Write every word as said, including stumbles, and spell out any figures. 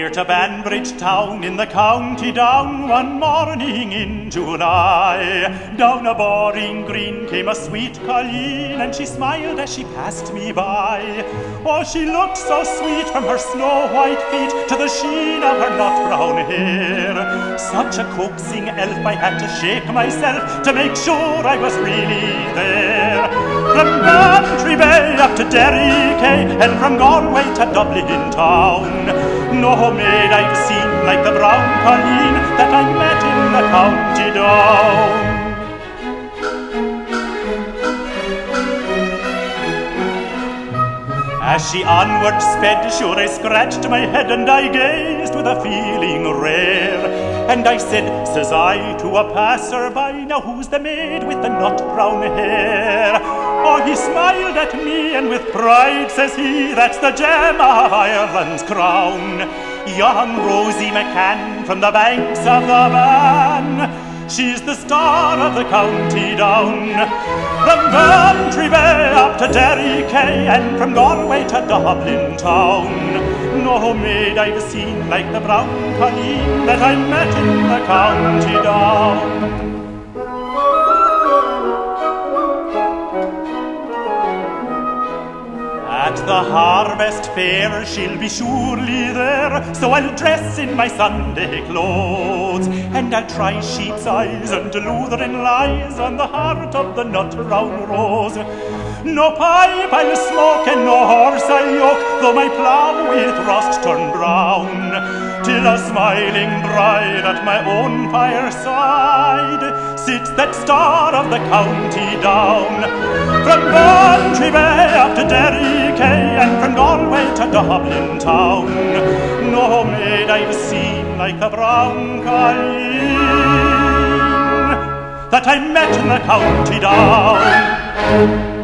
Near to Banbridge town in the county Down, one morning in July, down a boring green came a sweet colleen, and she smiled as she passed me by. Oh, she looked so sweet from her snow-white feet to the sheen of her nut-brown hair. Such a coaxing elf, I had to shake myself to make sure I was really there. From Bantry Bay up to Derry Quay, and from Galway to Dublin town, no maid I've seen like the brown colleen that I met in the county Down. As she onward sped, sure I scratched my head and I gazed with a feeling rare. And I said, says I, to a passer-by, now who's the maid with the nut-brown hair? Oh, he smiled at me, and with pride says he, that's the gem of Ireland's crown, young Rosie McCann from the banks of the Bann. She's the star of the county Down. From Bantry Bay up to Derry Quay, and from Galway to Dublin town, no maid I've seen like the brown colleen that I met in the county Down. At the harvest fair she'll be surely there, so I'll dress in my Sunday clothes, and I'll try sheep's eyes and Lutheran lies on the heart of the nut-brown rose. No pipe I'll smoke and no horse I'll yoke, though my plough with rust turn brown, till a smiling bride at my own fireside sits that star of the county Down. From Bantry Bay up to Derry Quay, and from Galway to Dublin town, no maid I've seen like the brown colleen that I met in the county Down.